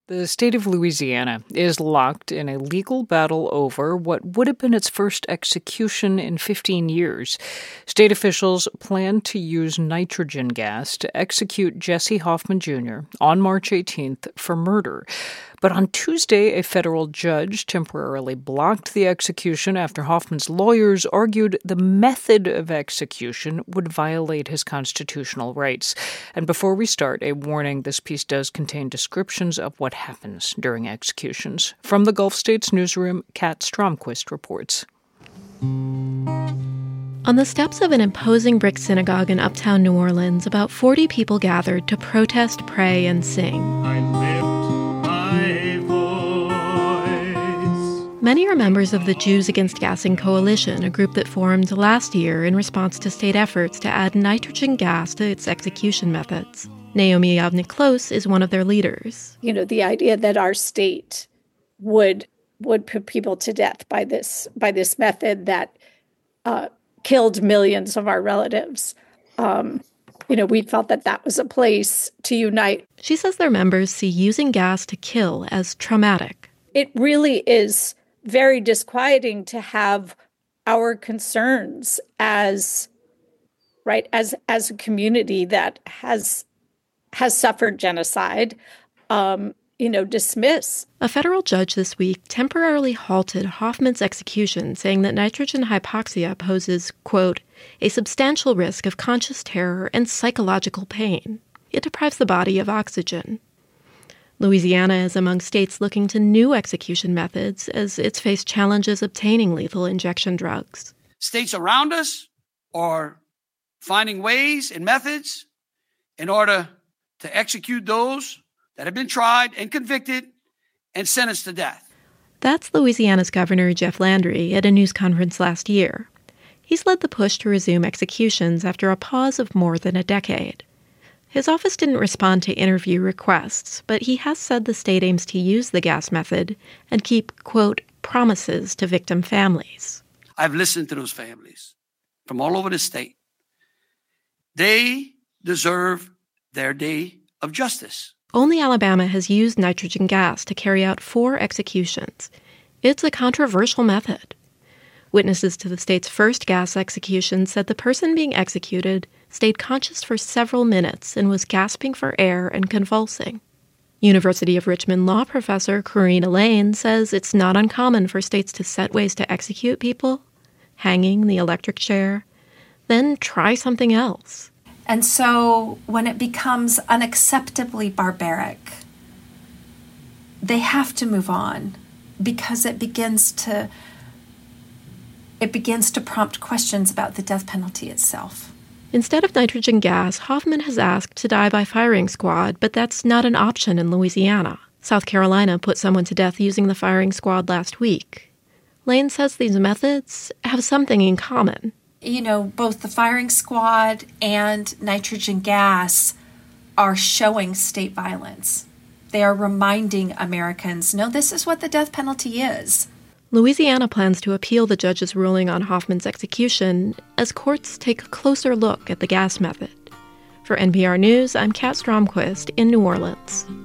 The state of Louisiana is locked in a legal battle over what would have been its first execution in 15 years. State officials plan to use nitrogen gas to execute Jesse Hoffman Jr. on March 18th for murder. But on Tuesday, a federal judge temporarily blocked the execution after Hoffman's lawyers argued the method of execution would violate his constitutional rights. And before we start, a warning: this piece does contain descriptions of what happens during executions. From the Gulf States newsroom, Kat Stromquist reports. On the steps of an imposing brick synagogue in uptown New Orleans, about 40 people gathered to protest, pray, and sing. I lift my voice. Many are members of the Jews Against Gassing Coalition, a group that formed last year in response to state efforts to add nitrogen gas to its execution methods. Naomi Avni-Close is one of their leaders. You know, the idea that our state would put people to death by this method that killed millions of our relatives. We felt that was a place to unite. She says their members see using gas to kill as traumatic. It really is very disquieting to have our concerns as a community that has suffered genocide, dismiss. A federal judge this week temporarily halted Hoffman's execution, saying that nitrogen hypoxia poses, quote, a substantial risk of conscious terror and psychological pain. It deprives the body of oxygen. Louisiana is among states looking to new execution methods as it's faced challenges obtaining lethal injection drugs. States around us are finding ways and methods in order to execute those that have been tried and convicted and sentenced to death. That's Louisiana's Governor Jeff Landry at a news conference last year. He's led the push to resume executions after a pause of more than a decade. His office didn't respond to interview requests, but he has said the state aims to use the gas method and keep, quote, promises to victim families. I've listened to those families from all over the state. They deserve their day of justice. Only Alabama has used nitrogen gas to carry out 4 executions. It's a controversial method. Witnesses to the state's first gas execution said the person being executed stayed conscious for several minutes and was gasping for air and convulsing. University of Richmond law professor Karina Lane says it's not uncommon for states to set ways to execute people, hanging, the electric chair, then try something else. And so when it becomes unacceptably barbaric, they have to move on because it begins to prompt questions about the death penalty itself. Instead of nitrogen gas, Hoffman has asked to die by firing squad, but that's not an option in Louisiana. South Carolina put someone to death using the firing squad last week. Lane says these methods have something in common. Both the firing squad and nitrogen gas are showing state violence. They are reminding Americans, no, this is what the death penalty is. Louisiana plans to appeal the judge's ruling on Hoffman's execution as courts take a closer look at the gas method. For NPR News, I'm Kat Stromquist in New Orleans.